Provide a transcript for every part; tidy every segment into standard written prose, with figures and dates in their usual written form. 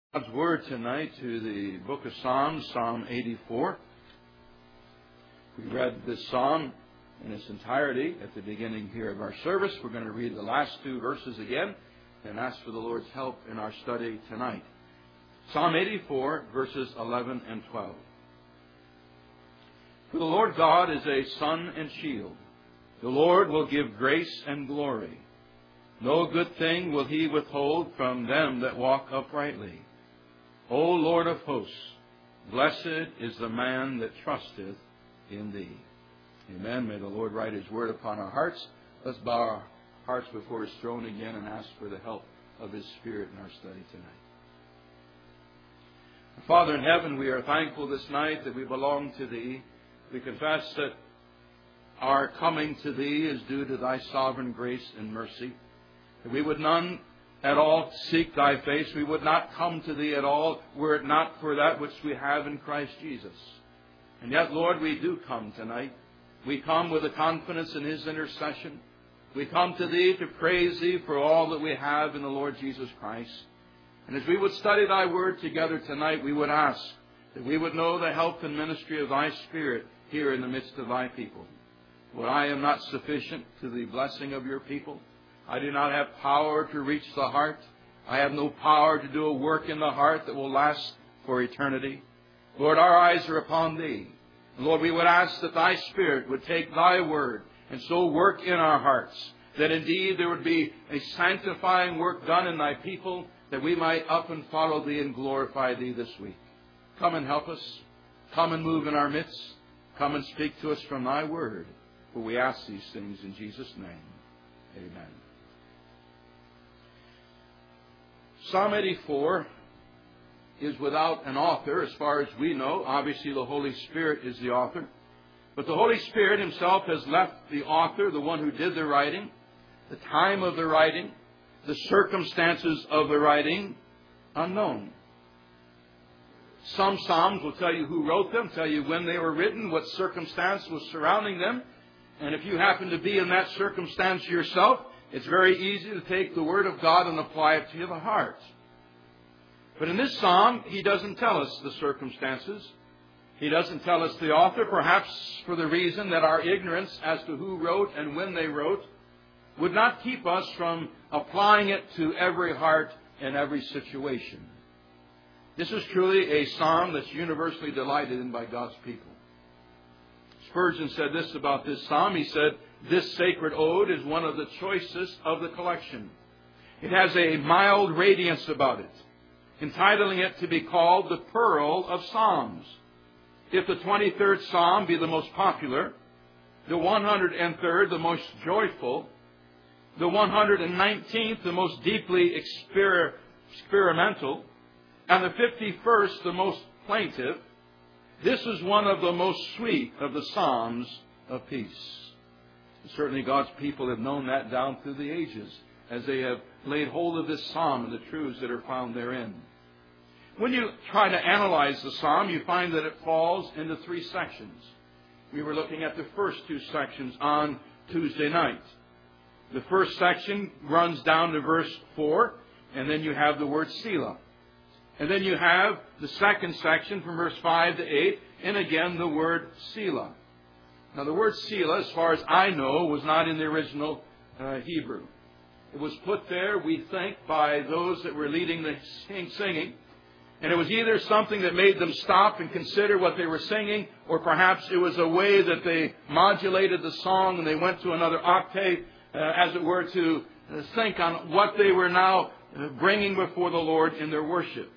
God's Word tonight to the book of Psalms, Psalm 84. We read this psalm in its entirety at the beginning here of our service. We're going to read the last two verses again and ask for the Lord's help in our study tonight. Psalm 84, verses 11 and 12. For the Lord God is a sun and shield. The Lord will give grace and glory. No good thing will He withhold from them that walk uprightly. O Lord of hosts, blessed is the man that trusteth in Thee. Amen. May the Lord write His word upon our hearts. Let's bow our hearts before His throne again and ask for the help of His Spirit in our study tonight. Father in heaven, we are thankful this night that we belong to Thee. We confess that our coming to Thee is due to Thy sovereign grace and mercy. That we would none at all seek Thy face. We would not come to Thee at all were it not for that which we have in Christ Jesus. And yet, Lord, we do come tonight. We come with a confidence in His intercession. We come to Thee to praise Thee for all that we have in the Lord Jesus Christ. And as we would study Thy Word together tonight, we would ask that we would know the help and ministry of Thy Spirit here in the midst of Thy people. For I am not sufficient to the blessing of Your people. I do not have power to reach the heart. I have no power to do a work in the heart that will last for eternity. Lord, our eyes are upon Thee. And Lord, we would ask that Thy Spirit would take Thy Word and so work in our hearts, that indeed there would be a sanctifying work done in Thy people, that we might up and follow Thee and glorify Thee this week. Come and help us. Come and move in our midst. Come and speak to us from Thy Word. For we ask these things in Jesus' name. Amen. Psalm 84 is without an author as far as we know. Obviously, the Holy Spirit is the author. But the Holy Spirit Himself has left the author, the one who did the writing, the time of the writing, the circumstances of the writing, unknown. Some Psalms will tell you who wrote them, tell you when they were written, what circumstance was surrounding them. And if you happen to be in that circumstance yourself, it's very easy to take the Word of God and apply it to the heart. But in this psalm, He doesn't tell us the circumstances. He doesn't tell us the author, perhaps for the reason that our ignorance as to who wrote and when they wrote would not keep us from applying it to every heart and every situation. This is truly a psalm that's universally delighted in by God's people. Spurgeon said this about this psalm. He said, "This sacred ode is one of the choicest of the collection. It has a mild radiance about it, entitling it to be called the Pearl of Psalms. If the 23rd Psalm be the most popular, the 103rd the most joyful, the 119th the most deeply experimental, and the 51st the most plaintive, this is one of the most sweet of the Psalms of peace." Certainly God's people have known that down through the ages as they have laid hold of this psalm and the truths that are found therein. When you try to analyze the psalm, you find that it falls into three sections. We were looking at the first two sections on Tuesday night. The first section runs down to verse 4, and then you have the word Selah. And then you have the second section from verse 5 to 8, and again the word Selah. Now the word Selah, as far as I know, was not in the original Hebrew. It was put there, we think, by those that were leading the singing. And it was either something that made them stop and consider what they were singing, or perhaps it was a way that they modulated the song and they went to another octave, as it were, to think on what they were now bringing before the Lord in their worship.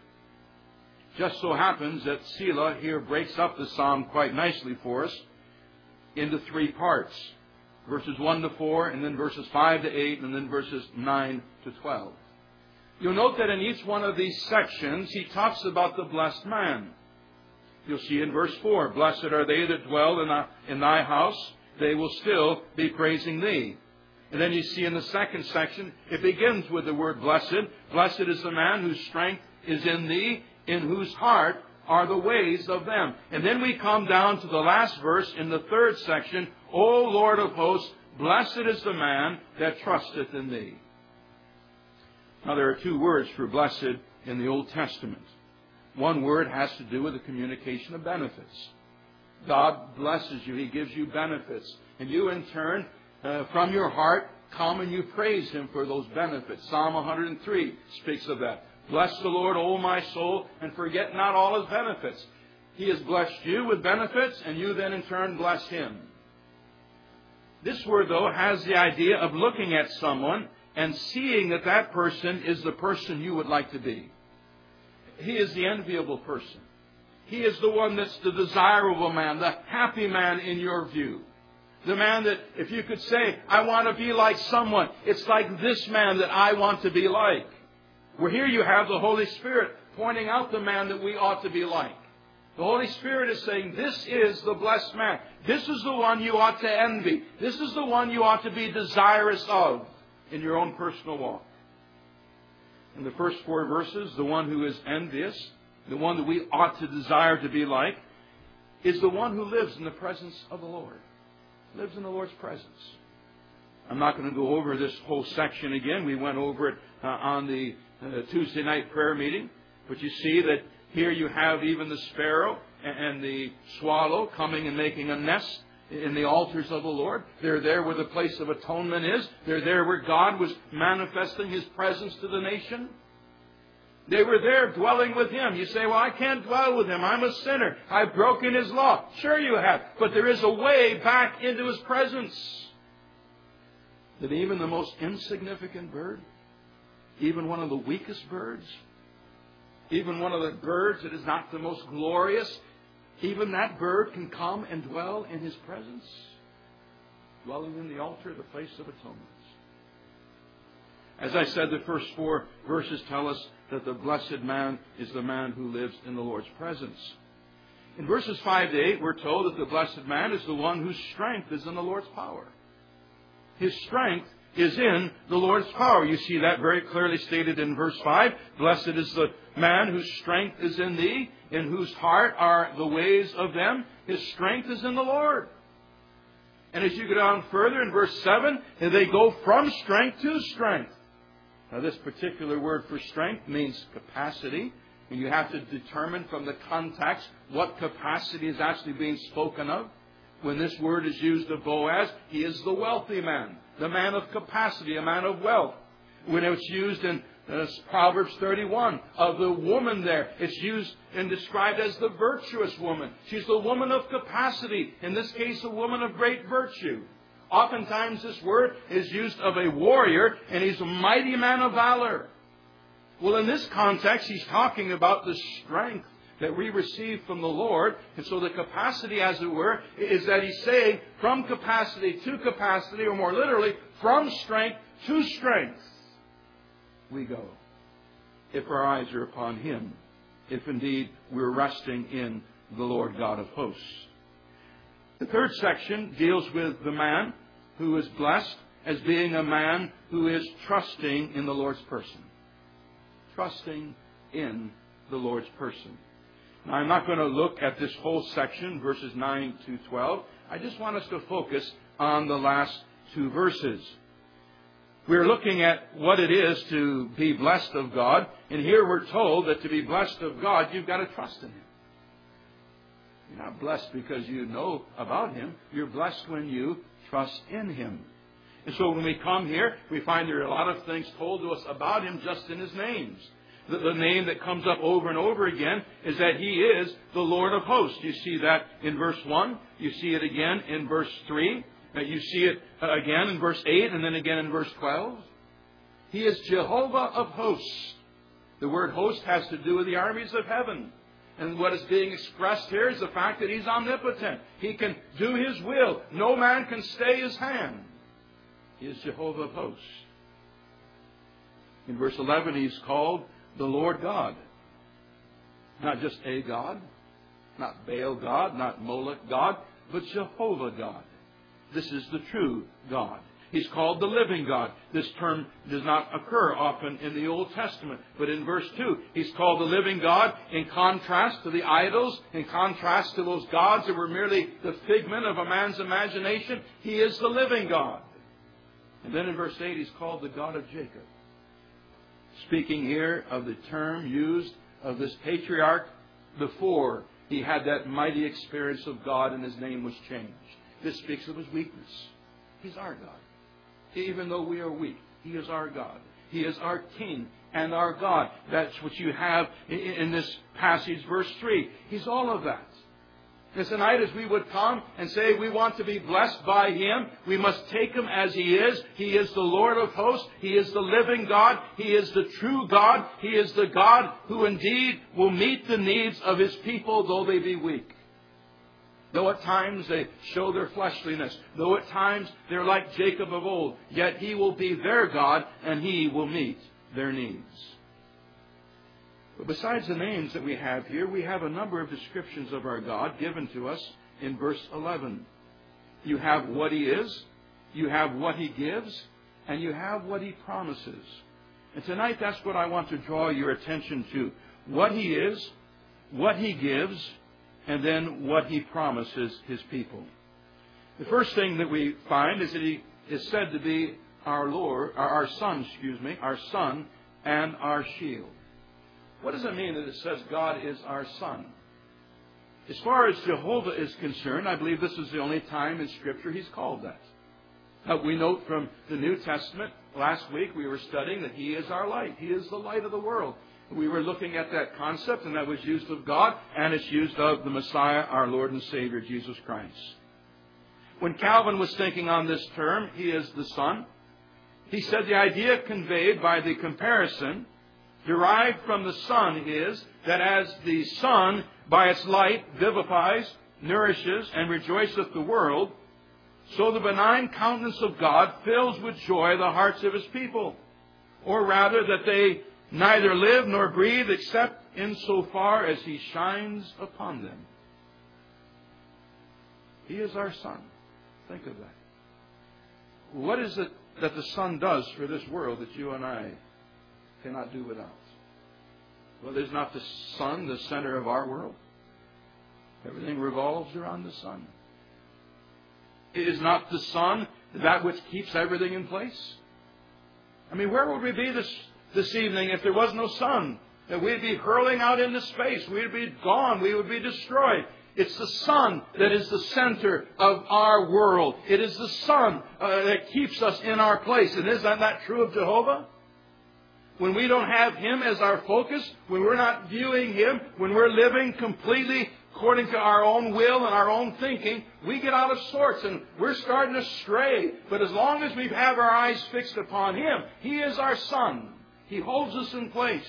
Just so happens that Selah here breaks up the psalm quite nicely for us into three parts. Verses 1 to 4, and then verses 5 to 8, and then verses 9 to 12. You'll note that in each one of these sections, he talks about the blessed man. You'll see in verse 4, "Blessed are they that dwell in Thy house, they will still be praising Thee." And then you see in the second section, it begins with the word blessed. "Blessed is the man whose strength is in Thee, in whose heart are the ways of them." And then we come down to the last verse in the third section, "O Lord of hosts, blessed is the man that trusteth in Thee." Now there are two words for blessed in the Old Testament. One word has to do with the communication of benefits. God blesses you. He gives you benefits. And you, in turn, from your heart, come and you praise Him for those benefits. Psalm 103 speaks of that. Bless the Lord, O my soul, and forget not all His benefits. He has blessed you with benefits, and you then in turn bless Him. This word, though, has the idea of looking at someone and seeing that that person is the person you would like to be. He is the enviable person. He is the one that's the desirable man, the happy man in your view. The man that, if you could say, I want to be like someone, it's like this man that I want to be like. Where here you have the Holy Spirit pointing out the man that we ought to be like. The Holy Spirit is saying, this is the blessed man. This is the one you ought to envy. This is the one you ought to be desirous of in your own personal walk. In the first 4 verses, the one who is envious, the one that we ought to desire to be like, is the one who lives in the presence of the Lord. Lives in the Lord's presence. I'm not going to go over this whole section again. We went over it on the Tuesday night prayer meeting. But you see that here you have even the sparrow and the swallow coming and making a nest in the altars of the Lord. They're there where the place of atonement is. They're there where God was manifesting His presence to the nation. They were there dwelling with Him. You say, well, I can't dwell with Him. I'm a sinner. I've broken His law. Sure you have. But there is a way back into His presence. That even the most insignificant bird, even one of the weakest birds, even one of the birds that is not the most glorious, even that bird can come and dwell in His presence, dwelling in the altar, the place of atonement. As I said, the first 4 verses tell us that the blessed man is the man who lives in the Lord's presence. In verses 5 to 8, we're told that the blessed man is the one whose strength is in the Lord's power. His strength is in the Lord's power. You see that very clearly stated in verse 5. Blessed is the man whose strength is in thee, in whose heart are the ways of them. His strength is in the Lord. And as you go down further in verse 7, they go from strength to strength. Now this particular word for strength means capacity. And you have to determine from the context what capacity is actually being spoken of. When this word is used of Boaz, he is the wealthy man, the man of capacity, a man of wealth. When it's used in Proverbs 31 of the woman there, it's used and described as the virtuous woman. She's the woman of capacity, in this case a woman of great virtue. Oftentimes this word is used of a warrior, and he's a mighty man of valor. Well, in this context, he's talking about the strength that we receive from the Lord. And so the capacity, as it were, is that he's saying from capacity to capacity, or more literally, from strength to strength, we go. If our eyes are upon Him, if indeed we're resting in the Lord God of hosts. The third section deals with the man who is blessed as being a man who is trusting in the Lord's person. Trusting in the Lord's person. Now, I'm not going to look at this whole section, verses 9 to 12. I just want us to focus on the last 2 verses. We're looking at what it is to be blessed of God. And here we're told that to be blessed of God, you've got to trust in Him. You're not blessed because you know about Him. You're blessed when you trust in Him. And so when we come here, we find there are a lot of things told to us about Him just in His names. The name that comes up over and over again is that He is the Lord of hosts. You see that in verse 1. You see it again in verse 3. You see it again in verse 8 and then again in verse 12. He is Jehovah of hosts. The word host has to do with the armies of heaven. And what is being expressed here is the fact that He's omnipotent. He can do His will. No man can stay His hand. He is Jehovah of hosts. In verse 11, He's called the Lord God. Not just a God, not Baal God, not Moloch God, but Jehovah God. This is the true God. He's called the living God. This term does not occur often in the Old Testament. But in verse 2, He's called the living God in contrast to the idols, in contrast to those gods that were merely the figment of a man's imagination. He is the living God. And then in verse 8, He's called the God of Jacob. Speaking here of the term used of this patriarch before he had that mighty experience of God and his name was changed. This speaks of his weakness. He's our God. Even though we are weak, He is our God. He is our King and our God. That's what you have in this passage, verse 3. He's all of that. And tonight, as we would come and say we want to be blessed by Him, we must take Him as He is. He is the Lord of hosts. He is the living God. He is the true God. He is the God who indeed will meet the needs of His people, though they be weak. Though at times they show their fleshliness, though at times they're like Jacob of old, yet He will be their God and He will meet their needs. But besides the names that we have here, we have a number of descriptions of our God given to us in verse 11. You have what He is, you have what He gives, and you have what He promises. And tonight that's what I want to draw your attention to. What He is, what He gives, and then what He promises His people. The first thing that we find is that He is said to be our Son and our shield. What does it mean that it says God is our Son? As far as Jehovah is concerned, I believe this is the only time in Scripture He's called that. We note from the New Testament, last week we were studying that He is our light. He is the light of the world. We were looking at that concept, and that was used of God, and it's used of the Messiah, our Lord and Savior, Jesus Christ. When Calvin was thinking on this term, He is the Son, he said the idea conveyed by the comparison derived from the sun is that as the sun by its light vivifies, nourishes, and rejoiceth the world, so the benign countenance of God fills with joy the hearts of His people. Or rather that they neither live nor breathe except in so far as He shines upon them. He is our sun. Think of that. What is it that the sun does for this world that you and I cannot do without? Well, is not the sun the center of our world? Everything revolves around the sun. Is not the sun that which keeps everything in place? I mean, where would we be this evening if there was no sun? That we'd be hurling out into space. We'd be gone. We would be destroyed. It's the sun that is the center of our world. It is the sun that keeps us in our place. And isn't that true of Jehovah? When we don't have Him as our focus, when we're not viewing Him, when we're living completely according to our own will and our own thinking, we get out of sorts and we're starting to stray. But as long as we have our eyes fixed upon Him, He is our sun. He holds us in place.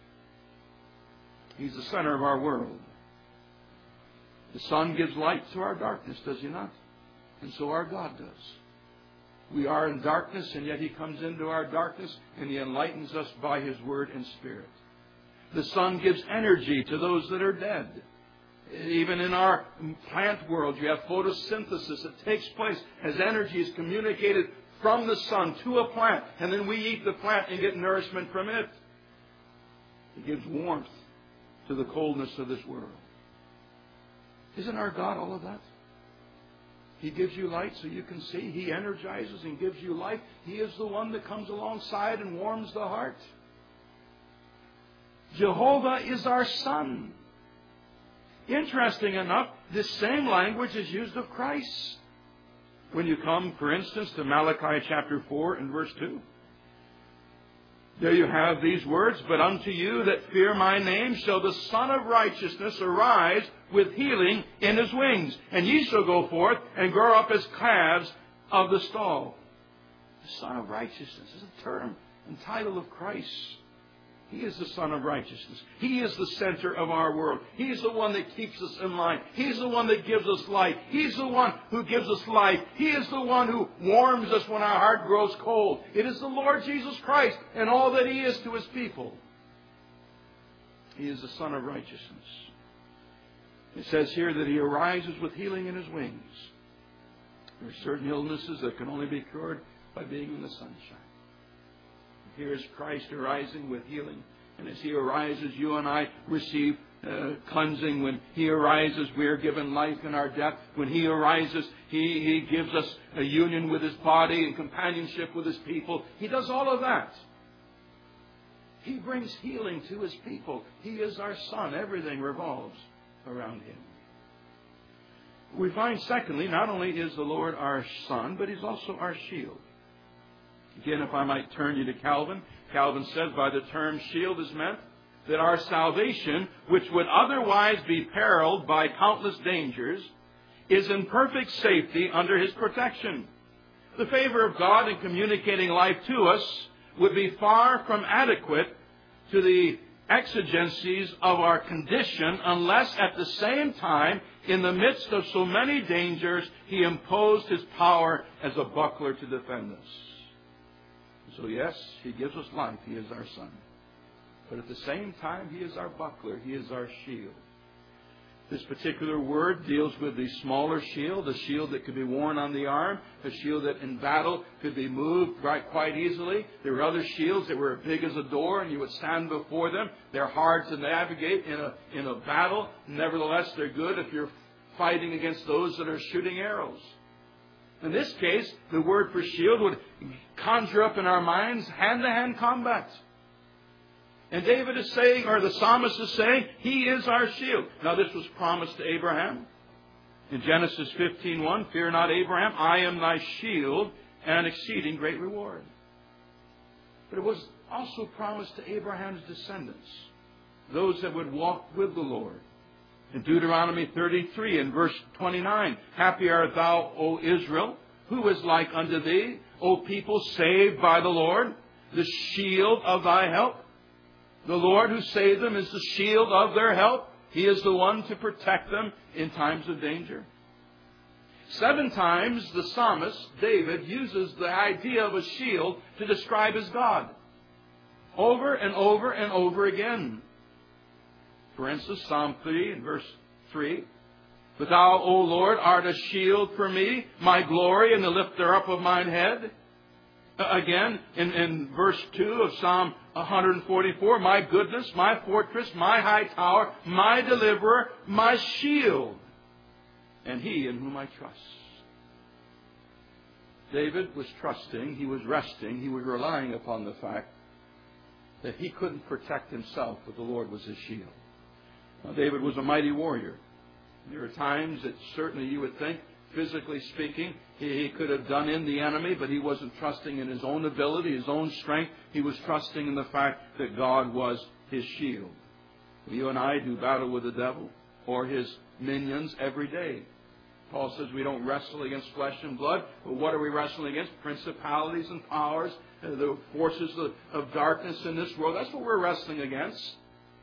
He's the center of our world. The sun gives light to our darkness, does He not? And so our God does. We are in darkness, and yet He comes into our darkness, and He enlightens us by His Word and Spirit. The sun gives energy to those that are dead. Even in our plant world, you have photosynthesis that takes place as energy is communicated from the sun to a plant, and then we eat the plant and get nourishment from it. It gives warmth to the coldness of this world. Isn't our God all of that? He gives you light so you can see. He energizes and gives you life. He is the one that comes alongside and warms the heart. Jehovah is our sun. Interesting enough, this same language is used of Christ. When you come, for instance, to Malachi chapter 4 and verse 2. There you have these words, "But unto you that fear my name shall the Son of Righteousness arise with healing in His wings. And ye shall go forth and grow up as calves of the stall." The Son of Righteousness is a term and title of Christ. He is the Son of Righteousness. He is the center of our world. He's the one that keeps us in line. He's the one that gives us light. He's the one who gives us life. He is the one who warms us when our heart grows cold. It is the Lord Jesus Christ and all that He is to His people. He is the Son of Righteousness. It says here that He arises with healing in His wings. There are certain illnesses that can only be cured by being in the sunshine. Here is Christ arising with healing. And as He arises, you and I receive cleansing. When He arises, we are given life in our death. When He arises, He gives us a union with His body and companionship with His people. He does all of that. He brings healing to His people. He is our sun. Everything revolves around Him. We find, secondly, not only is the Lord our sun, but He's also our shield. Again, if I might turn you to Calvin. Calvin says by the term shield is meant that our salvation, which would otherwise be periled by countless dangers, is in perfect safety under His protection. The favor of God in communicating life to us would be far from adequate to the exigencies of our condition unless at the same time, in the midst of so many dangers, He imposed His power as a buckler to defend us. So yes, He gives us life. He is our sun. But at the same time, He is our buckler. He is our shield. This particular word deals with the smaller shield, a shield that could be worn on the arm, a shield that in battle could be moved quite easily. There were other shields that were as big as a door, and you would stand before them. They're hard to navigate in a battle. Nevertheless, they're good if you're fighting against those that are shooting arrows. In this case, the word for shield would conjure up in our minds hand-to-hand combat. And David is saying, or the psalmist is saying, He is our shield. Now this was promised to Abraham. In Genesis 15:1, fear not, Abraham, I am thy shield and exceeding great reward. But it was also promised to Abraham's descendants, those that would walk with the Lord. In Deuteronomy 33 and verse 29, happy art thou, O Israel, who is like unto thee, O people saved by the Lord, the shield of thy help. The Lord who saved them is the shield of their help. He is the one to protect them in times of danger. 7 times the psalmist, David, uses the idea of a shield to describe his God. Over and over and over again. For instance, Psalm 3 and verse 3. But thou, O Lord, art a shield for me, my glory and the lifter up of mine head. Again, in verse 2 of Psalm 144, my goodness, my fortress, my high tower, my deliverer, my shield, and He in whom I trust. David was trusting, he was resting, he was relying upon the fact that he couldn't protect himself, but the Lord was his shield. Now, David was a mighty warrior. There are times that certainly you would think, physically speaking, he could have done in the enemy, but he wasn't trusting in his own ability, his own strength. He was trusting in the fact that God was his shield. You and I do battle with the devil or his minions every day. Paul says we don't wrestle against flesh and blood, but what are we wrestling against? Principalities and powers, the forces of darkness in this world. That's what we're wrestling against.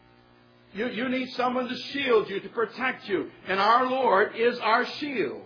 You need someone to shield you, to protect you. And our Lord is our shield.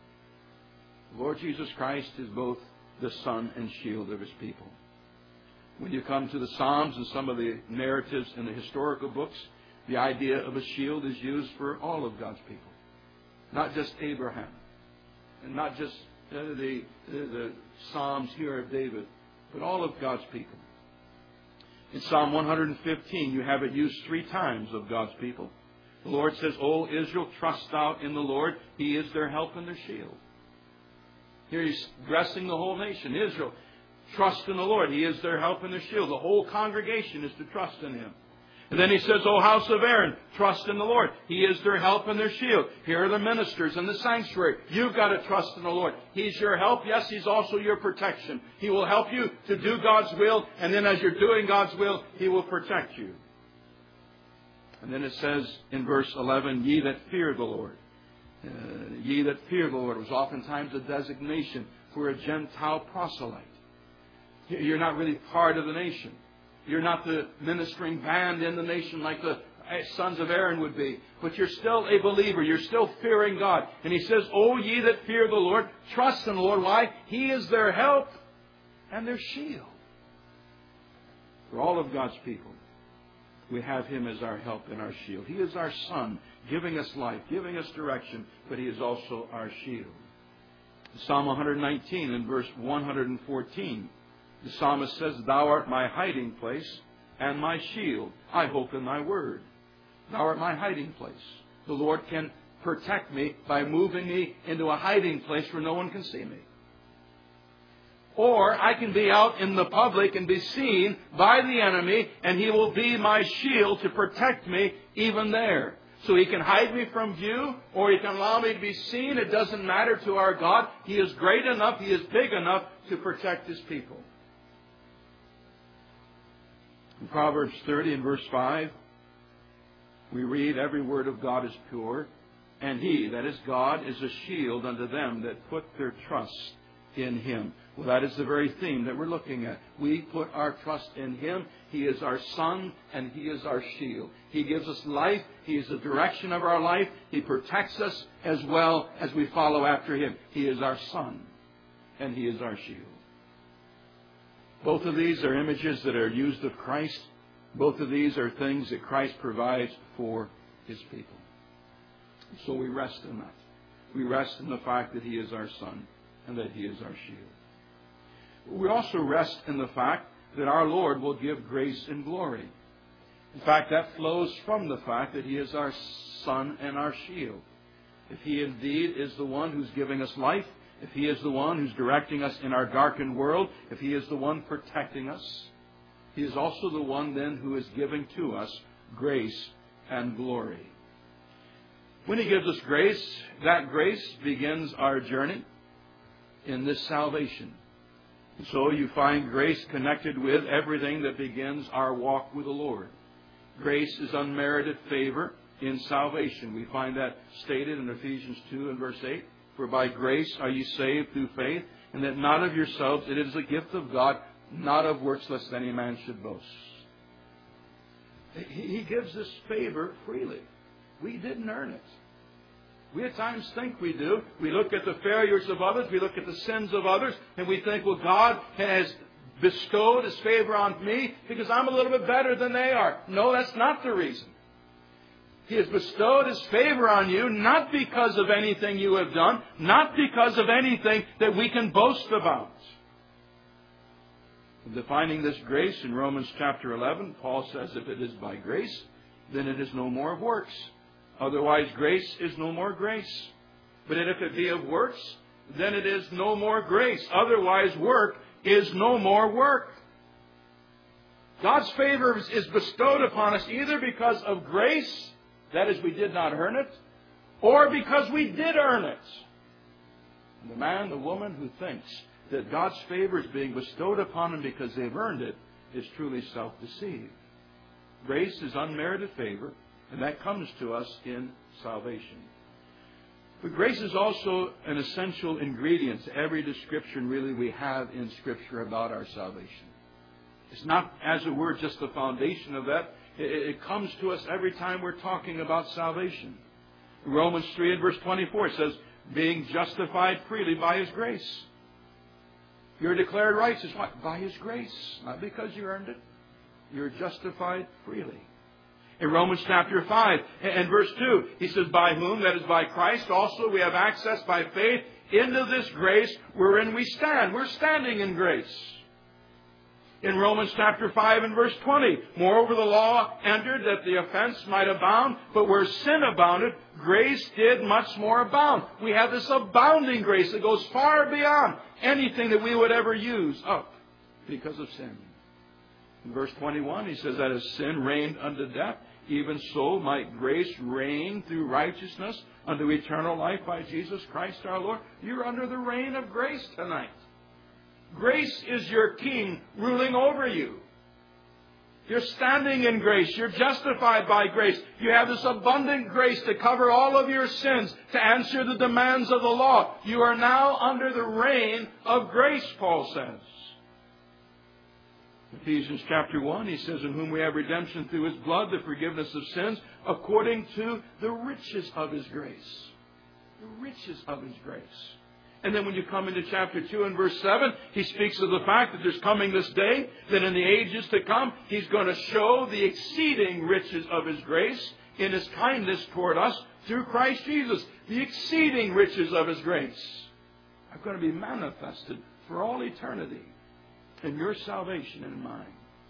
The Lord Jesus Christ is both the sun and shield of His people. When you come to the Psalms and some of the narratives in the historical books, the idea of a shield is used for all of God's people. Not just Abraham. And not just the Psalms here of David, but all of God's people. In Psalm 115, you have it used 3 times of God's people. The Lord says, O Israel, trust thou in the Lord. He is their help and their shield. Here He's addressing the whole nation. Israel, trust in the Lord. He is their help and their shield. The whole congregation is to trust in Him. And then He says, O house of Aaron, trust in the Lord. He is their help and their shield. Here are the ministers in the sanctuary. You've got to trust in the Lord. He's your help. Yes, He's also your protection. He will help you to do God's will. And then as you're doing God's will, He will protect you. And then it says in verse 11, ye that fear the Lord. Ye that fear the Lord was oftentimes a designation for a Gentile proselyte. You're not really part of the nation. You're not the ministering band in the nation like the sons of Aaron would be. But you're still a believer. You're still fearing God. And He says, O ye that fear the Lord, trust in the Lord. Why? He is their help and their shield. For all of God's people, we have Him as our help and our shield. He is our sun, giving us life, giving us direction, but He is also our shield. Psalm 119 and verse 114, the psalmist says, Thou art my hiding place and my shield. I hope in Thy word. Thou art my hiding place. The Lord can protect me by moving me into a hiding place where no one can see me. Or I can be out in the public and be seen by the enemy, and He will be my shield to protect me even there. So He can hide me from view, or He can allow me to be seen. It doesn't matter to our God. He is great enough, He is big enough to protect His people. In Proverbs 30 and verse 5, we read, every word of God is pure, and He, that is God, is a shield unto them that put their trust in Him. Well, that is the very theme that we're looking at. We put our trust in Him. He is our sun and He is our shield. He gives us life. He is the direction of our life. He protects us as well as we follow after Him. He is our sun and He is our shield. Both of these are images that are used of Christ. Both of these are things that Christ provides for His people. So we rest in that. We rest in the fact that He is our sun and that He is our shield. We also rest in the fact that our Lord will give grace and glory. In fact, that flows from the fact that He is our sun and our shield. If He indeed is the one who's giving us life, if He is the one who's directing us in our darkened world, if He is the one protecting us, He is also the one then who is giving to us grace and glory. When He gives us grace, that grace begins our journey in this salvation. So you find grace connected with everything that begins our walk with the Lord. Grace is unmerited favor in salvation. We find that stated in Ephesians 2 and verse 8. For by grace are you saved through faith, and that not of yourselves, it is a gift of God, not of works, lest any man should boast. He gives this favor freely. We didn't earn it. We at times think we do. We look at the failures of others. We look at the sins of others. And we think, well, God has bestowed His favor on me because I'm a little bit better than they are. No, that's not the reason. He has bestowed His favor on you not because of anything you have done. Not because of anything that we can boast about. Defining this grace in Romans chapter 11, Paul says, if it is by grace, then it is no more of works. Otherwise, grace is no more grace. But if it be of works, then it is no more grace. Otherwise, work is no more work. God's favor is bestowed upon us either because of grace, that is, we did not earn it, or because we did earn it. And the man, the woman who thinks that God's favor is being bestowed upon them because they've earned it is truly self-deceived. Grace is unmerited favor. And that comes to us in salvation. But grace is also an essential ingredient to every description really we have in Scripture about our salvation. It's not, as it were, just the foundation of that. It comes to us every time we're talking about salvation. Romans 3 and verse 24 says, being justified freely by His grace. You're declared righteous. Why? By His grace. Not because you earned it. You're justified freely. In Romans chapter 5 and verse 2, he says, by whom, that is by Christ, also we have access by faith into this grace wherein we stand. We're standing in grace. In Romans chapter 5 and verse 20, moreover the law entered that the offense might abound, but where sin abounded, grace did much more abound. We have this abounding grace that goes far beyond anything that we would ever use up because of sin. In verse 21, he says that as sin reigned unto death, even so might grace reign through righteousness unto eternal life by Jesus Christ our Lord. You're under the reign of grace tonight. Grace is your king ruling over you. You're standing in grace. You're justified by grace. You have this abundant grace to cover all of your sins, to answer the demands of the law. You are now under the reign of grace, Paul says. Ephesians chapter 1, he says, in whom we have redemption through His blood, the forgiveness of sins, according to the riches of His grace. The riches of His grace. And then when you come into chapter 2 and verse 7, he speaks of the fact that there's coming this day, that in the ages to come, He's going to show the exceeding riches of His grace in His kindness toward us through Christ Jesus. The exceeding riches of His grace are going to be manifested for all eternity in your salvation and in mine.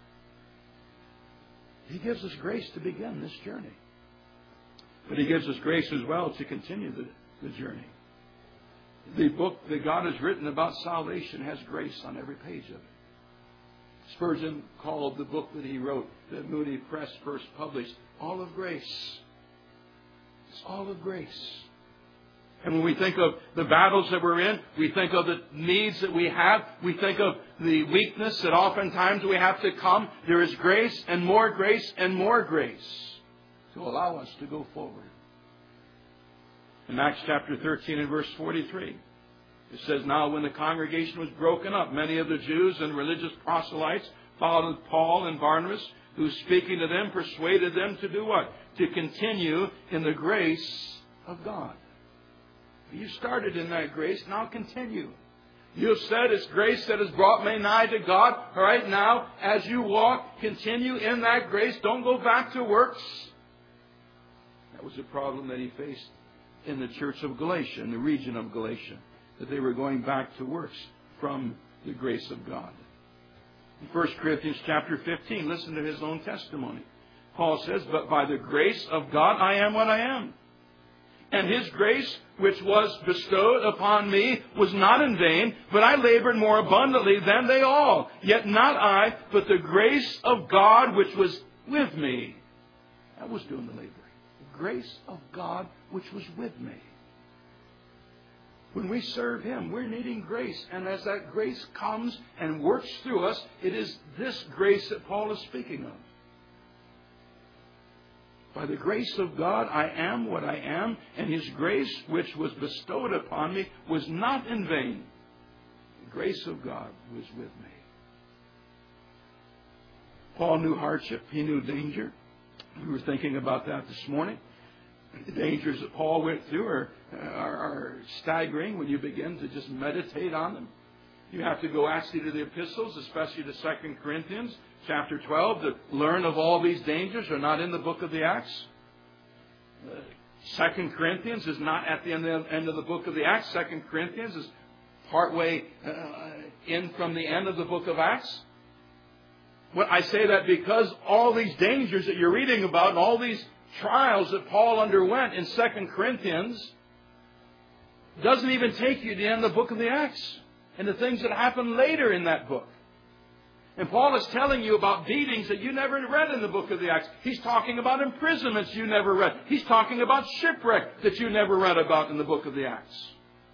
He gives us grace to begin this journey. But He gives us grace as well to continue the journey. The book that God has written about salvation has grace on every page of it. Spurgeon called the book that he wrote, that Moody Press first published, All of Grace. It's all of grace. And when we think of the battles that we're in, we think of the needs that we have, we think of the weakness that oftentimes we have to come. There is grace and more grace and more grace to allow us to go forward. In Acts chapter 13 and verse 43, it says, Now when the congregation was broken up, many of the Jews and religious proselytes followed Paul and Barnabas, who speaking to them persuaded them to do what? To continue in the grace of God. You started in that grace, now continue. You have said it's grace that has brought me nigh to God. All right, now, as you walk, continue in that grace. Don't go back to works. That was a problem that he faced in the church of Galatia, in the region of Galatia, that they were going back to works from the grace of God. In 1 Corinthians chapter 15, listen to his own testimony. Paul says, But by the grace of God I am what I am. And His grace, which was bestowed upon me, was not in vain, but I labored more abundantly than they all. Yet not I, but the grace of God which was with me. That was doing the laboring. The grace of God which was with me. When we serve Him, we're needing grace. And as that grace comes and works through us, it is this grace that Paul is speaking of. By the grace of God, I am what I am, and His grace, which was bestowed upon me, was not in vain. The grace of God was with me. Paul knew hardship. He knew danger. We were thinking about that this morning. The dangers that Paul went through are staggering when you begin to just meditate on them. You have to go actually to the epistles, especially to 2 Corinthians chapter 12, to learn of all these dangers. Are not in the book of the Acts. 2 Corinthians is not at the end of the book of the Acts. 2 Corinthians is partway in from the end of the book of Acts. Well, I say that because all these dangers that you're reading about and all these trials that Paul underwent in 2 Corinthians doesn't even take you to the end of the book of the Acts and the things that happen later in that book. And Paul is telling you about beatings that you never read in the book of the Acts. He's talking about imprisonments you never read. He's talking about shipwreck that you never read about in the book of the Acts.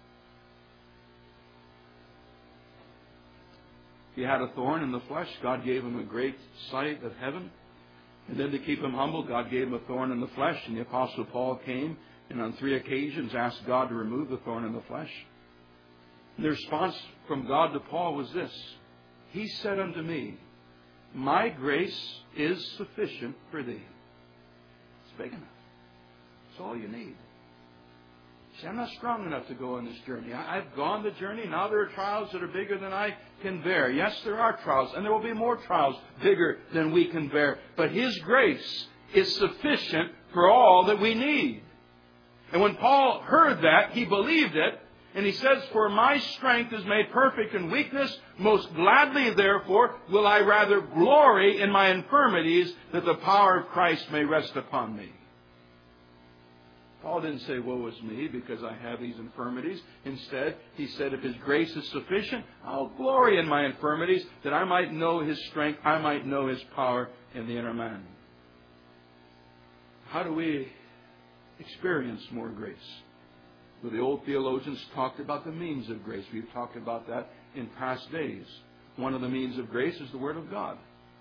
He had a thorn in the flesh. God gave him a great sight of heaven. And then to keep him humble, God gave him a thorn in the flesh. And the Apostle Paul came and on 3 occasions asked God to remove the thorn in the flesh. And the response from God to Paul was this. He said unto me, My grace is sufficient for thee. It's big enough. It's all you need. See, I'm not strong enough to go on this journey. I've gone the journey. Now there are trials that are bigger than I can bear. Yes, there are trials. And there will be more trials bigger than we can bear. But His grace is sufficient for all that we need. And when Paul heard that, he believed it. And he says, For my strength is made perfect in weakness. Most gladly, therefore, will I rather glory in my infirmities, that the power of Christ may rest upon me. Paul didn't say, Woe is me, because I have these infirmities. Instead, he said, If His grace is sufficient, I'll glory in my infirmities, that I might know His strength, I might know His power in the inner man. How do we experience more grace? Well, the old theologians talked about the means of grace. We've talked about that in past days. One of the means of grace is the Word of God.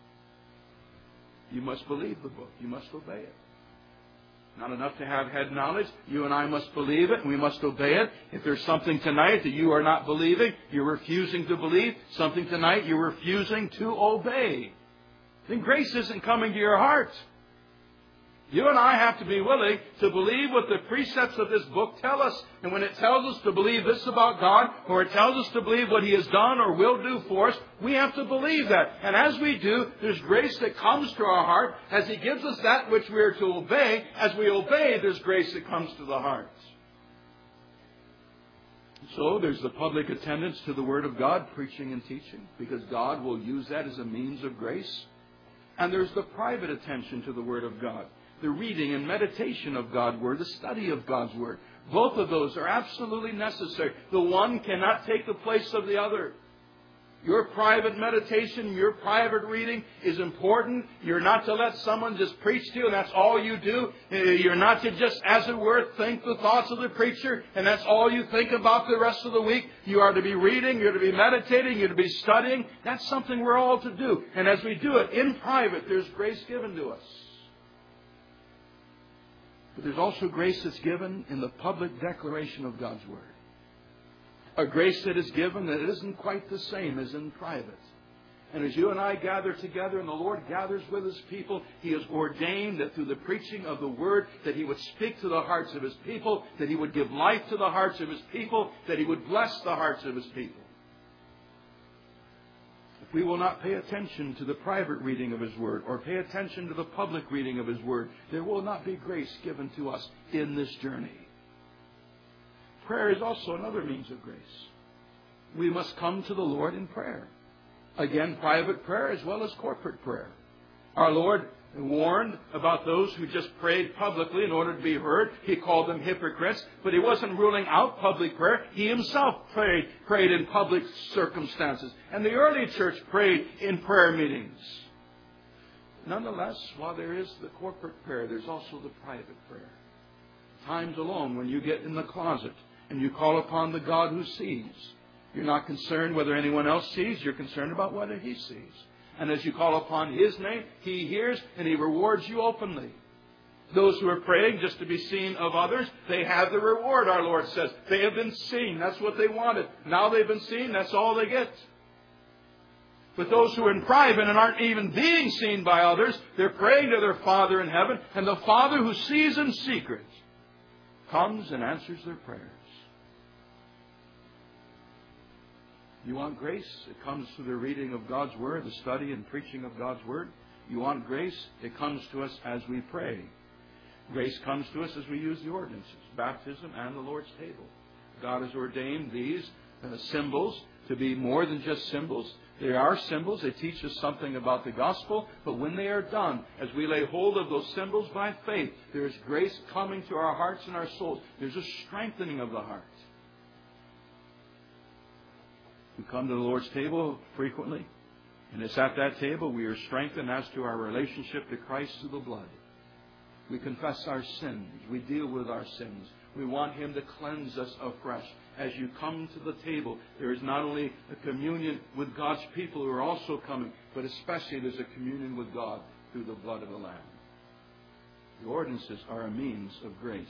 You must believe the book. You must obey it. Not enough to have head knowledge. You and I must believe it, and we must obey it. If there's something tonight that you are not believing, you're refusing to believe, something tonight you're refusing to obey, then grace isn't coming to your heart. You and I have to be willing to believe what the precepts of this book tell us. And when it tells us to believe this about God, or it tells us to believe what He has done or will do for us, we have to believe that. And as we do, there's grace that comes to our heart. As He gives us that which we are to obey, as we obey, there's grace that comes to the heart. So there's the public attendance to the Word of God, preaching and teaching, because God will use that as a means of grace. And there's the private attention to the Word of God. the reading and meditation of God's Word, the study of God's Word. Both of those are absolutely necessary. The one cannot take the place of the other. Your private meditation, your private reading is important. You're not to let someone just preach to you and that's all you do. You're not to just, as it were, think the thoughts of the preacher and that's all you think about the rest of the week. You are to be reading, you're to be meditating, you're to be studying. That's something we're all to do. And as we do it in private, there's grace given to us. But there's also grace that's given in the public declaration of God's Word. A grace that is given that isn't quite the same as in private. And as you and I gather together and the Lord gathers with His people, He has ordained that through the preaching of the Word that He would speak to the hearts of His people, that He would give life to the hearts of His people, that He would bless the hearts of His people. If we will not pay attention to the private reading of His Word or pay attention to the public reading of His Word, there will not be grace given to us in this journey. Prayer is also another means of grace. We must come to the Lord in prayer. Again, private prayer as well as corporate prayer. Our Lord warned about those who just prayed publicly in order to be heard. He called them hypocrites, but He wasn't ruling out public prayer. He Himself prayed in public circumstances. And the early church prayed in prayer meetings. Nonetheless, while there is the corporate prayer, there's also the private prayer. Times alone when you get in the closet and you call upon the God who sees. You're not concerned whether anyone else sees. You're concerned about whether He sees. And as you call upon His name, He hears and He rewards you openly. Those who are praying just to be seen of others, they have the reward, our Lord says. They have been seen. That's what they wanted. Now they've been seen. That's all they get. But those who are in private and aren't even being seen by others, they're praying to their Father in heaven. And the Father who sees in secret comes and answers their prayers. You want grace? It comes through the reading of God's Word, the study and preaching of God's Word. You want grace? It comes to us as we pray. Grace comes to us as we use the ordinances, baptism and the Lord's table. God has ordained these symbols to be more than just symbols. They are symbols. They teach us something about the gospel. But when they are done, as we lay hold of those symbols by faith, there is grace coming to our hearts and our souls. There's a strengthening of the heart. We come to the Lord's table frequently, and it's at that table we are strengthened as to our relationship to Christ through the blood. We confess our sins. We deal with our sins. We want Him to cleanse us afresh. As you come to the table, there is not only a communion with God's people who are also coming, but especially there's a communion with God through the blood of the Lamb. The ordinances are a means of grace.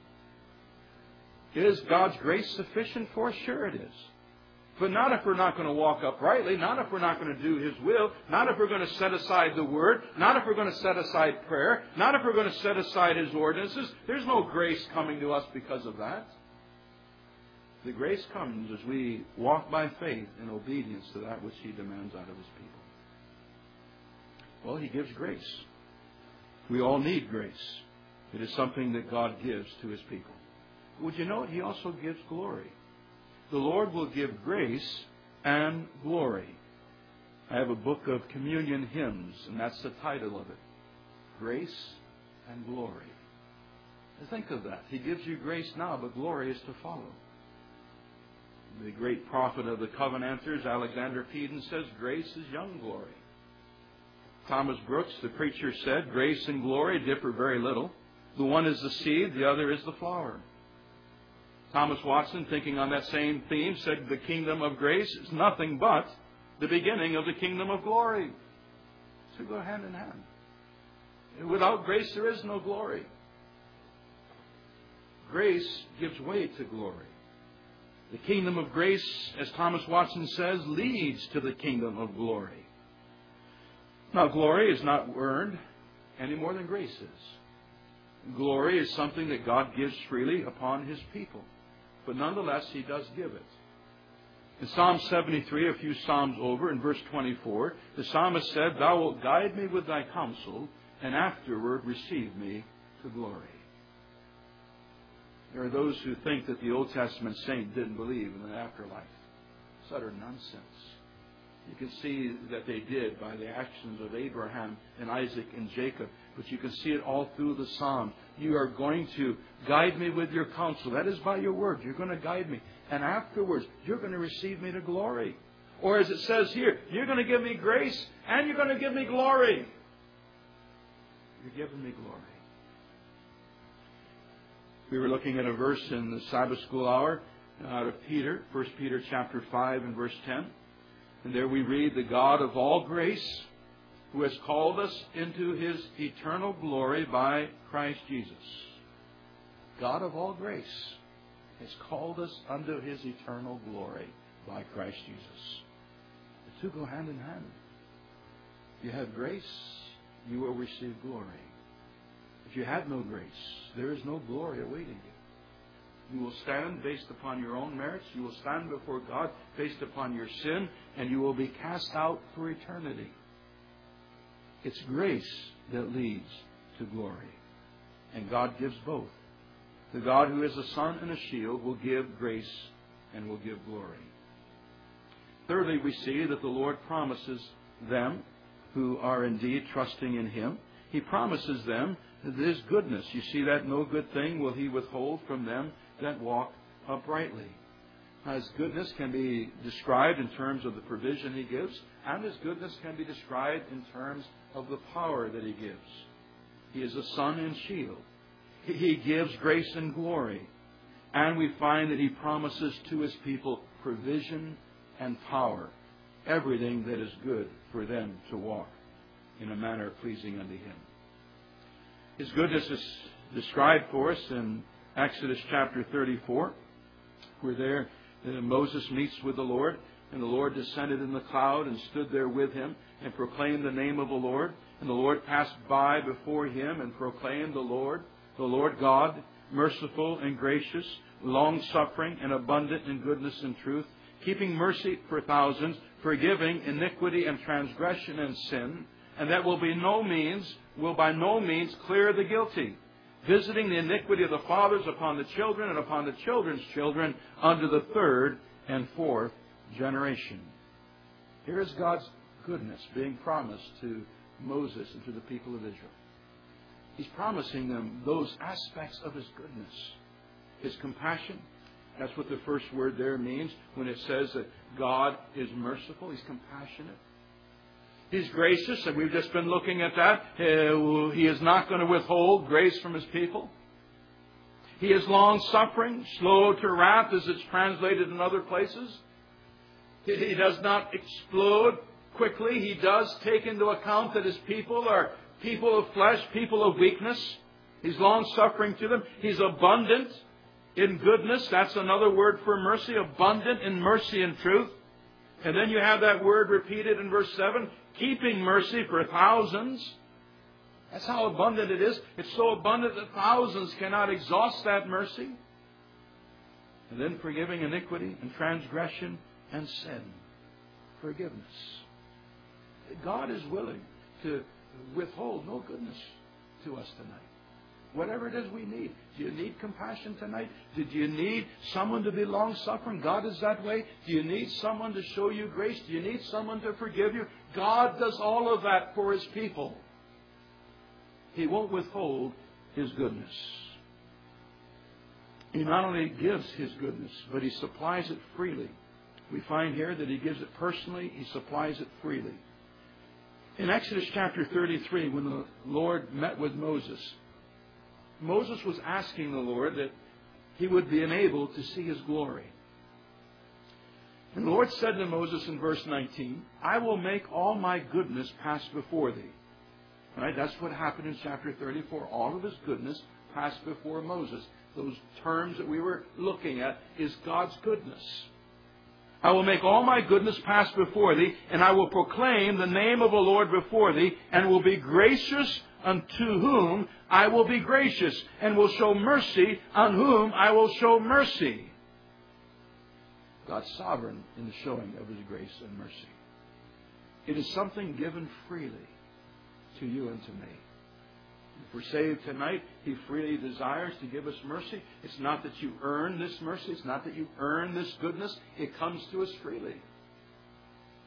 Is God's grace sufficient for us? Sure it is. But not if we're not going to walk uprightly, not if we're not going to do His will, not if we're going to set aside the Word, not if we're going to set aside prayer, not if we're going to set aside His ordinances. There's no grace coming to us because of that. The grace comes as we walk by faith in obedience to that which He demands out of His people. Well, He gives grace. We all need grace. It is something that God gives to His people. Would you know it? He also gives glory. The Lord will give grace and glory. I have a book of communion hymns, and that's the title of it. Grace and glory. Now think of that. He gives you grace now, but glory is to follow. The great prophet of the Covenanters, Alexander Peden, says grace is young glory. Thomas Brooks, the preacher, said grace and glory differ very little. The one is the seed, the other is the flower. Thomas Watson, thinking on that same theme, said the kingdom of grace is nothing but the beginning of the kingdom of glory. So go hand in hand. Without grace, there is no glory. Grace gives way to glory. The kingdom of grace, as Thomas Watson says, leads to the kingdom of glory. Now, glory is not earned any more than grace is. Glory is something that God gives freely upon His people. But nonetheless, He does give it. In Psalm 73, a few psalms over, in verse 24, the psalmist said, "Thou wilt guide me with Thy counsel, and afterward receive me to glory." There are those who think that the Old Testament saint didn't believe in an afterlife. It's utter nonsense. You can see that they did by the actions of Abraham and Isaac and Jacob. But you can see it all through the Psalm. You are going to guide me with your counsel. That is by your word. You're going to guide me. And afterwards, you're going to receive me to glory. Or as it says here, you're going to give me grace and you're going to give me glory. You're giving me glory. We were looking at a verse in the Sabbath school hour out of Peter, 1 Peter chapter 5 and verse 10. And there we read, the God of all grace, who has called us into His eternal glory by Christ Jesus. God of all grace has called us unto His eternal glory by Christ Jesus. The two go hand in hand. If you have grace, you will receive glory. If you have no grace, there is no glory awaiting you. You will stand based upon your own merits. You will stand before God based upon your sin, and you will be cast out for eternity. It's grace that leads to glory. And God gives both. The God who is a sun and a shield will give grace and will give glory. Thirdly, we see that the Lord promises them who are indeed trusting in Him. He promises them His goodness. You see that no good thing will He withhold from them that walk uprightly. His goodness can be described in terms of the provision He gives, and His goodness can be described in terms of the power that He gives. He is a sun and shield. He gives grace and glory. And we find that He promises to His people provision and power. Everything that is good for them to walk in a manner pleasing unto Him. His goodness is described for us in Exodus chapter 34, where there Moses meets with the Lord, and the Lord descended in the cloud and stood there with him and proclaimed the name of the Lord. And the Lord passed by before him and proclaimed the Lord God, merciful and gracious, long-suffering and abundant in goodness and truth, keeping mercy for thousands, forgiving iniquity and transgression and sin, and that will by no means clear the guilty, visiting the iniquity of the fathers upon the children and upon the children's children unto the third and fourth generation. Here is God's goodness being promised to Moses and to the people of Israel. He's promising them those aspects of His goodness. His compassion. That's what the first word there means when it says that God is merciful. He's compassionate. He's gracious, and we've just been looking at that. He is not going to withhold grace from His people. He is long-suffering, slow to wrath, as it's translated in other places. He does not explode quickly. He does take into account that His people are people of flesh, people of weakness. He's long-suffering to them. He's abundant in goodness. That's another word for mercy. Abundant in mercy and truth. And then you have that word repeated in verse 7. Keeping mercy for thousands. That's how abundant it is. It's so abundant that thousands cannot exhaust that mercy. And then forgiving iniquity and transgression and sin. Forgiveness. God is willing to withhold no goodness to us tonight. Whatever it is we need. Do you need compassion tonight? Do you need someone to be long-suffering? God is that way. Do you need someone to show you grace? Do you need someone to forgive you? God does all of that for His people. He won't withhold His goodness. He not only gives His goodness, but He supplies it freely. We find here that He gives it personally. He supplies it freely. In Exodus chapter 33, when the Lord met with Moses, Moses was asking the Lord that he would be enabled to see His glory. And the Lord said to Moses in verse 19, I will make all my goodness pass before thee. Right? That's what happened in chapter 34. All of His goodness passed before Moses. Those terms that we were looking at is God's goodness. I will make all my goodness pass before thee, and I will proclaim the name of the Lord before thee, and will be gracious unto whom I will be gracious, and will show mercy on whom I will show mercy. God's sovereign in the showing of His grace and mercy. It is something given freely to you and to me. If we're saved tonight, He freely desires to give us mercy. It's not that you earn this mercy. It's not that you earn this goodness. It comes to us freely.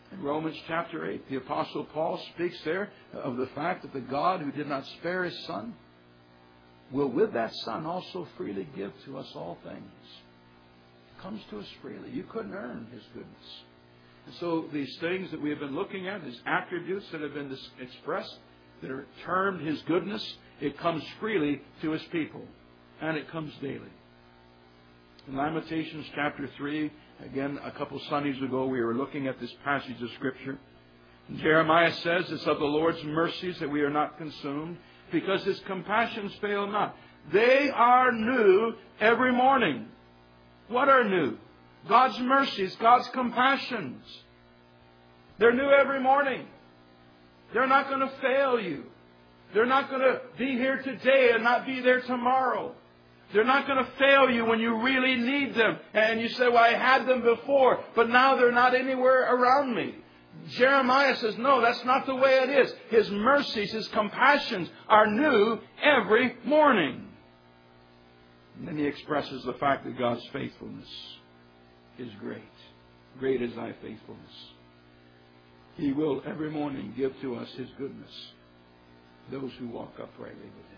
In Romans chapter 8, the Apostle Paul speaks there of the fact that the God who did not spare His Son will with that Son also freely give to us all things. It comes to us freely. You couldn't earn His goodness. And so these things that we have been looking at, these attributes that have been expressed, that are termed His goodness, it comes freely to His people. And it comes daily. In Lamentations chapter 3, again, a couple Sundays ago, we were looking at this passage of Scripture. And Jeremiah says, it's of the Lord's mercies that we are not consumed, because His compassions fail not. They are new every morning. What are new? God's mercies, God's compassions. They're new every morning. They're not going to fail you. They're not going to be here today and not be there tomorrow. They're not going to fail you when you really need them. And you say, well, I had them before, but now they're not anywhere around me. Jeremiah says, no, that's not the way it is. His mercies, His compassions are new every morning. And then he expresses the fact that God's faithfulness is great. Great is thy faithfulness. He will every morning give to us His goodness, those who walk uprightly with Him.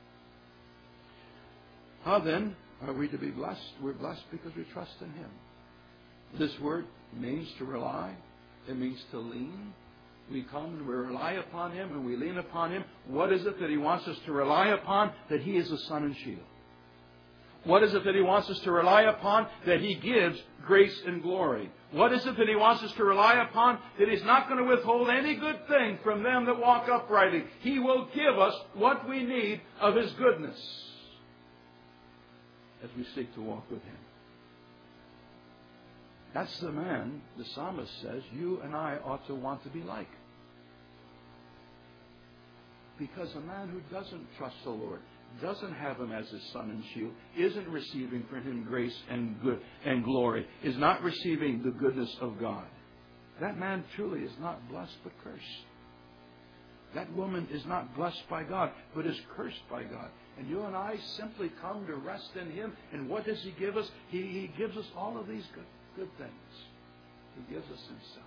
How then are we to be blessed? We're blessed because we trust in Him. This word means to rely. It means to lean. We come and we rely upon Him and we lean upon Him. What is it that He wants us to rely upon? That He is the sun and shield. What is it that He wants us to rely upon? That He gives grace and glory. What is it that He wants us to rely upon? That He's not going to withhold any good thing from them that walk uprightly. He will give us what we need of His goodness as we seek to walk with Him. That's the man, the psalmist says, you and I ought to want to be like. Because a man who doesn't trust the Lord, doesn't have Him as his sun and shield, isn't receiving from Him grace and good and glory, is not receiving the goodness of God. That man truly is not blessed but cursed. That woman is not blessed by God, but is cursed by God. And you and I simply come to rest in Him. And what does He give us? He gives us all of these good things. He gives us Himself.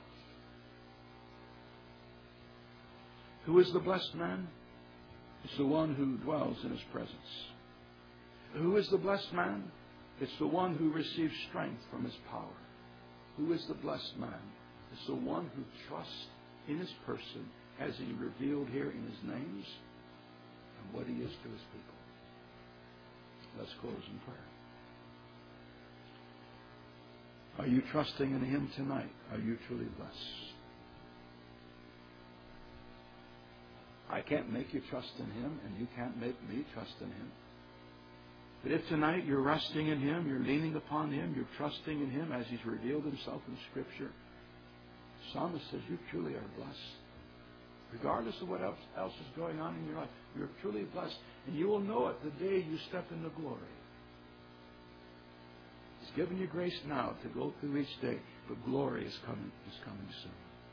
Who is the blessed man? It's the one who dwells in His presence. Who is the blessed man? It's the one who receives strength from His power. Who is the blessed man? It's the one who trusts in His person as He revealed here in His names and what He is to His people. Let's close in prayer. Are you trusting in Him tonight? Are you truly blessed? I can't make you trust in Him, and you can't make me trust in Him. But if tonight you're resting in Him, you're leaning upon Him, you're trusting in Him as He's revealed Himself in Scripture, the psalmist says you truly are blessed. Regardless of what else is going on in your life, you're truly blessed. And you will know it the day you step into glory. He's given you grace now to go through each day, but glory is coming soon.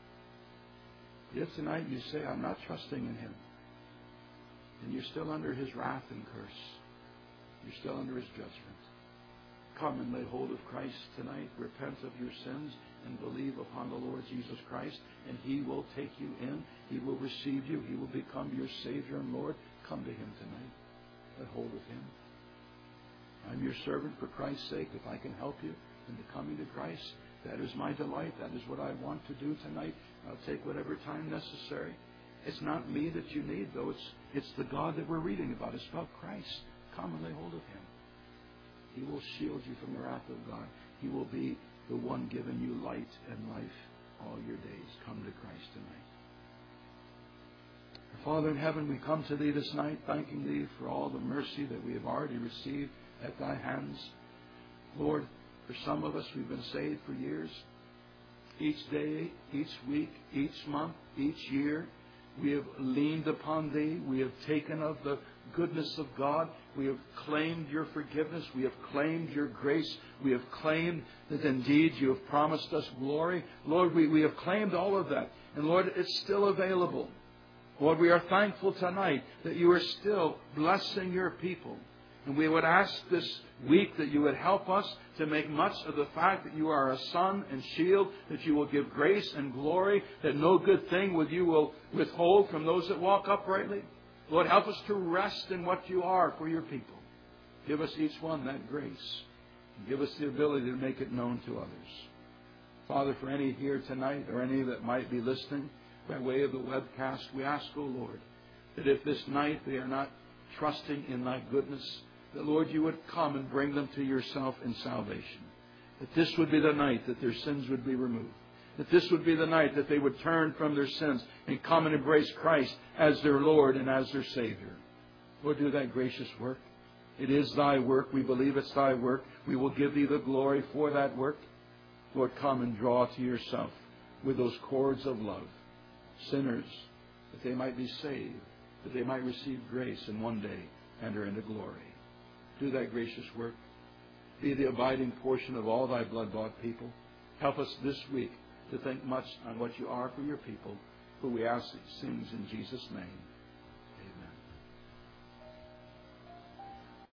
If tonight you say, I'm not trusting in Him, and you're still under His wrath and curse, you're still under His judgment, come and lay hold of Christ tonight, repent of your sins, and believe upon the Lord Jesus Christ, and He will take you in. He will receive you. He will become your Savior and Lord. Come to Him tonight. Lay hold of Him. I'm your servant for Christ's sake. If I can help you in the coming to Christ, that is my delight. That is what I want to do tonight. I'll take whatever time necessary. It's not me that you need, though. It's the God that we're reading about. It's about Christ. Come and lay hold of Him. He will shield you from the wrath of God. He will be the one giving you light and life all your days. Come to Christ tonight. Our Father in heaven, we come to Thee this night, thanking Thee for all the mercy that we have already received at Thy hands. Lord, for some of us, we've been saved for years. Each day, each week, each month, each year, we have leaned upon Thee. We have taken of the goodness of God. We have claimed Your forgiveness. We have claimed Your grace. We have claimed that indeed You have promised us glory. Lord, we have claimed all of that. And Lord, it's still available. Lord, we are thankful tonight that You are still blessing Your people. And we would ask this week that you would help us to make much of the fact that you are a sun and shield, that you will give grace and glory, that no good thing you will withhold from those that walk uprightly. Lord, help us to rest in what you are for your people. Give us each one that grace. And give us the ability to make it known to others. Father, for any here tonight or any that might be listening by way of the webcast, we ask, O Lord, that if this night they are not trusting in thy goodness, that, Lord, you would come and bring them to yourself in salvation. That this would be the night that their sins would be removed. That this would be the night that they would turn from their sins and come and embrace Christ as their Lord and as their Savior. Lord, do that gracious work. It is thy work. We believe it's thy work. We will give thee the glory for that work. Lord, come and draw to yourself with those cords of love sinners, that they might be saved, that they might receive grace and one day enter into glory. Do that gracious work. Be the abiding portion of all thy blood-bought people. Help us this week to think much on what you are for your people, who we ask these things in Jesus' name.